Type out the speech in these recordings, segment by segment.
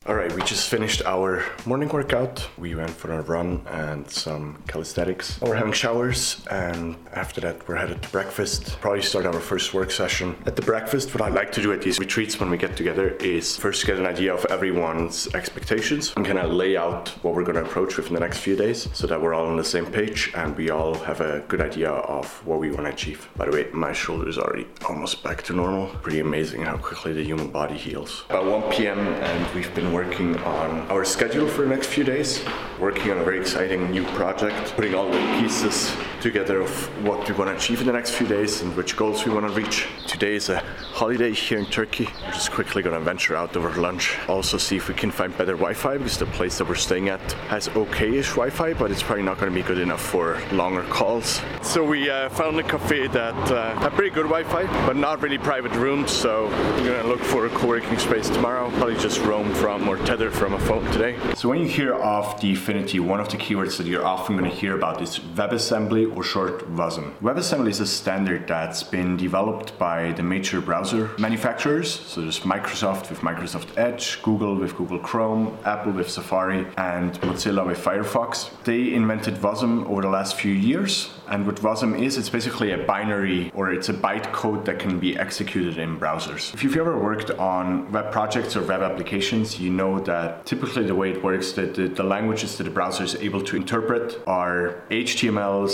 All right, we just finished our morning workout. We went for a run and some calisthenics. We're having showers, and after that we're headed to breakfast. Probably start our first work session. At the breakfast, what I like to do at these retreats when we get together is first get an idea of everyone's expectations and kind of lay out what we're going to approach within the next few days so that we're all on the same page and we all have a good idea of what we want to achieve. By the way, my shoulder is already almost back to normal. Pretty amazing how quickly the human body heals. About 1 p.m. and we've been working on our schedule for the next few days, working on a very exciting new project, putting all the pieces together of what we want to achieve in the next few days and which goals we want to reach. Today is a holiday here in Turkey. We're just quickly going to venture out over lunch. Also see if we can find better Wi-Fi, because the place that we're staying at has okay-ish Wi-Fi, but it's probably not going to be good enough for longer calls. So we found a cafe that had pretty good Wi-Fi, but not really private rooms, so we're going to look for a co-working space tomorrow. Probably just roam from or tether from a phone today. So when you hear of Dfinity, one of the keywords that you're often going to hear about is WebAssembly, or short WASM. WebAssembly is a standard that's been developed by the major browser manufacturers. So there's Microsoft with Microsoft Edge, Google with Google Chrome, Apple with Safari, and Mozilla with Firefox. They invented WASM over the last few years. And what WASM is, it's basically a binary, or it's a bytecode that can be executed in browsers. If you've ever worked on web projects or web applications, you know that typically the way it works, that the languages that the browser is able to interpret are HTML,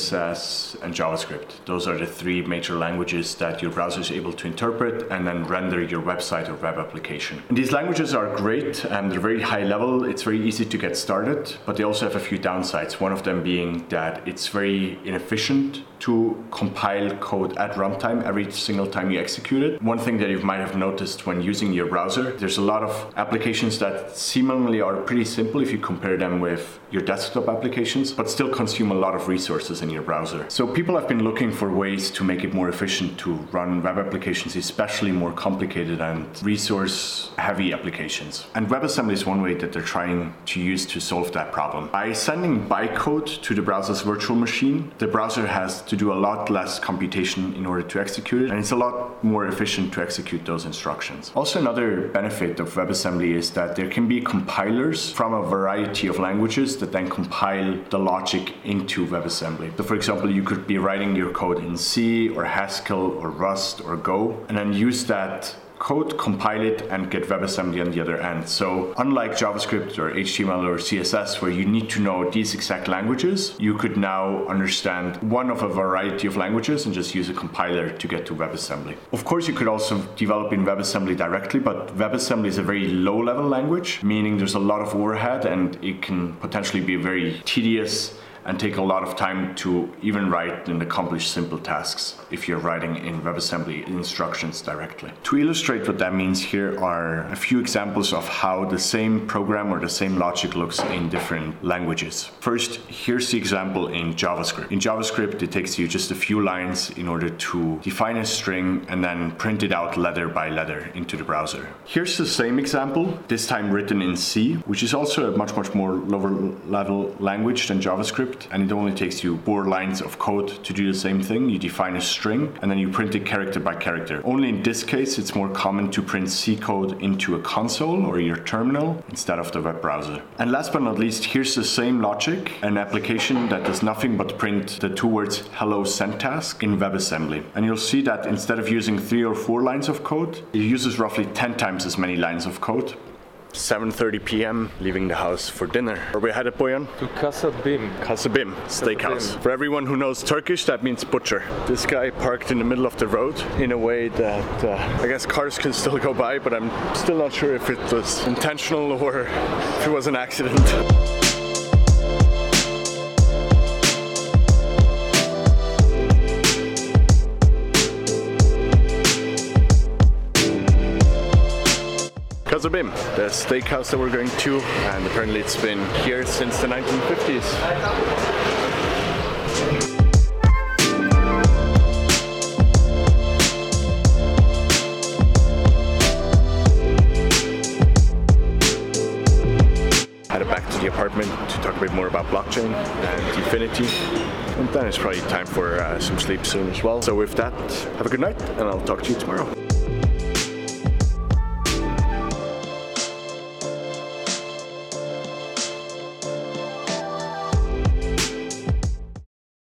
CSS, and JavaScript. Those are the three major languages that your browser is able to interpret and then render your website or web application. And these languages are great and they're very high level. It's very easy to get started, but they also have a few downsides. One of them being that it's very inefficient to compile code at runtime every single time you execute it. One thing that you might have noticed when using your browser, there's a lot of applications that seemingly are pretty simple if you compare them with your desktop applications, but still consume a lot of resources in your browser. So people have been looking for ways to make it more efficient to run web applications, especially more complicated and resource-heavy applications. And WebAssembly is one way that they're trying to use to solve that problem. By sending bytecode to the browser's virtual machine, the browser has to do a lot less computation in order to execute it, and it's a lot more efficient to execute those instructions. Also, another benefit of WebAssembly is that there can be compilers from a variety of languages that then compile the logic into WebAssembly. So for example, you could be writing your code in C or Haskell or Rust or Go, and then use that code, compile it, and get WebAssembly on the other end. So unlike JavaScript or HTML or CSS, where you need to know these exact languages, you could now understand one of a variety of languages and just use a compiler to get to WebAssembly. Of course, you could also develop in WebAssembly directly, but WebAssembly is a very low-level language, meaning there's a lot of overhead and it can potentially be very tedious and take a lot of time to even write and accomplish simple tasks if you're writing in WebAssembly instructions directly. To illustrate what that means, here are a few examples of how the same program or the same logic looks in different languages. First, here's the example in JavaScript. In JavaScript, it takes you just a few lines in order to define a string and then print it out letter by letter into the browser. Here's the same example, this time written in C, which is also a much more lower level language than JavaScript. And it only takes you 4 lines of code to do the same thing. You define a string and then you print it character by character. Only in this case, it's more common to print C code into a console or your terminal instead of the web browser. And last but not least, here's the same logic, an application that does nothing but print the 2 words hello send task in WebAssembly. And you'll see that instead of using 3 or 4 lines of code, it uses roughly 10 times as many lines of code. 7:30 p.m. leaving the house for dinner. Where we headed, Bojan? To Casa Bim. Casa Bim Steakhouse. For everyone who knows Turkish, that means butcher. This guy parked in the middle of the road in a way that I guess cars can still go by, but I'm still not sure if it was intentional or if it was an accident. Casa Bim, the steakhouse that we're going to, and apparently it's been here since the 1950s. Headed back to the apartment to talk a bit more about blockchain and Dfinity, and then it's probably time for some sleep soon as well. So with that, have a good night, and I'll talk to you tomorrow.